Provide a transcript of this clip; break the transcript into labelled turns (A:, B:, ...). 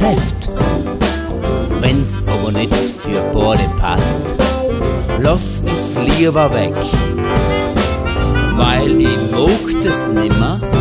A: trefft. Wenn's aber nicht für beide passt, lass uns lieber weg, weil ich mag das nimmer,